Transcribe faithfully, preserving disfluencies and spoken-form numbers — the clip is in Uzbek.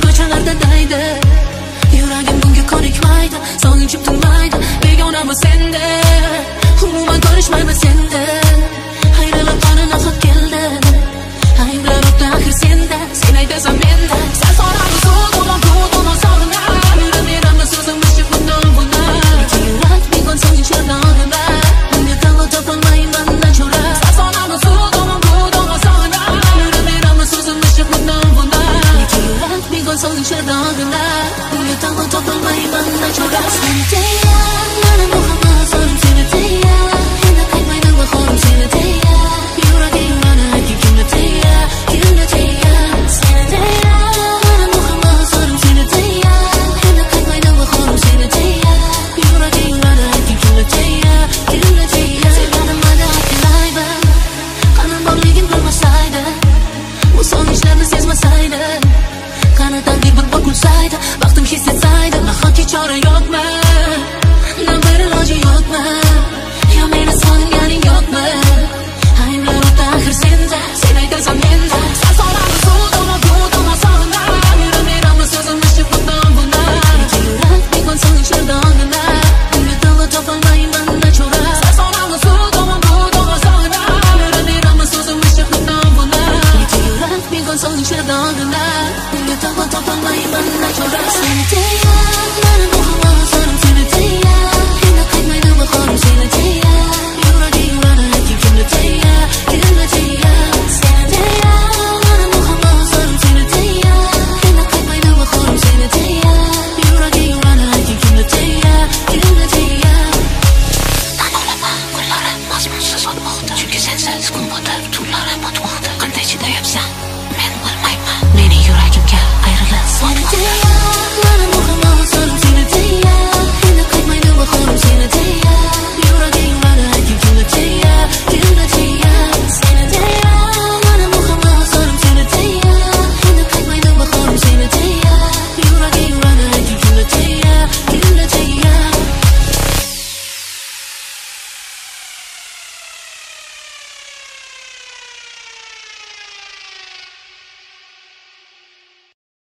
ko'chalarda daydi. Yuragim bunga ko'nikmaydi, sog'inchim tinmaydi, begonami senda, umuman ko'rishmaymiz senda. Hayronlar qoni nafrat keldi, aylar o'tdi axir senda, sen aytasan menda. Sen so'rami suv tomon bu tomon sog'inar, yuraveramiz so'zimiz chiq bundan bundan. Lekin yurak begon sog'inchlardan og'rilar, bunga davo topolmayman nachora. Sen so'rami suv tomon bu tomon sog'inar, yuraveramiz so'zimiz chiq bundan bundan. Lekin yurak begon sog'inchlardan og'rilar, bunga davo topolmayman nachora. Seni deya, mana muhabbat so'rim seni deya, endi qaytmaydi bahorim seni deya. Yuraging mana aytgin kimni deya, kimni deya. Seni deya, mana muhabbat so'rim seni deya, endi qaytmaydi bahorim seni deya. Yuraging mana aytgin kimni deya, kimni deya. Sevganim mana aytganaydi, qanim borligin bilmasaydi, bu sog'inchlarni sezmasaydi, qani taqdir bir bor kulsaydi, baxtim his etsaydi, nahotki chora yo'qmi?